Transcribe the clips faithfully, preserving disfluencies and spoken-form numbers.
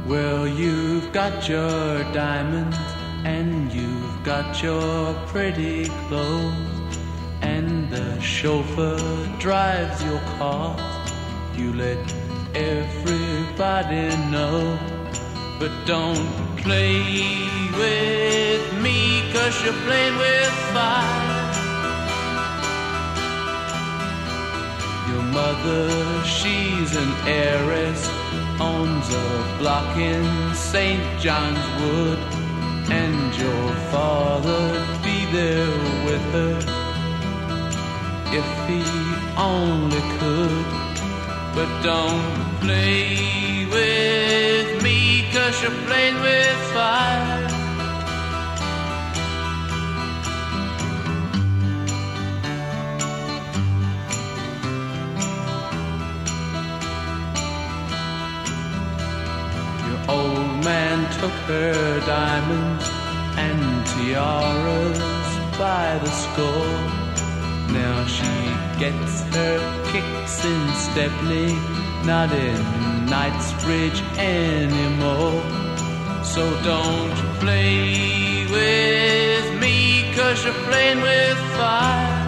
Well, you've got your diamonds and you've got your pretty clothes, and the chauffeur drives your car. You let everybody know, but don't play with me, 'cause you're playing with fire. Your mother, she's an heiress, owns a block in Saint John's Wood, and your father'd be there with her if he only could. But don't play with me, 'cause you're playing with fire. Your old man took her diamonds and tiaras by the score. Now she gets her kicks in Stepney, not in Knightsbridge anymore. So don't play with me, 'cause you're playing with fire.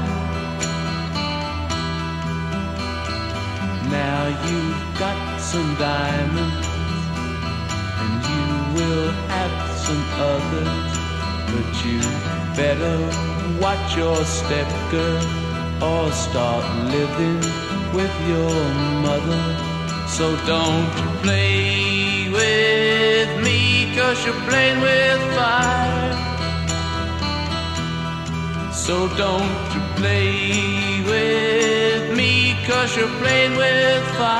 Now you've got some diamonds and you will have some others, but you better watch your step, girl, or start living with your mother. So don't play with me, 'cause you're playing with fire. So don't play with me, 'cause you're playing with fire.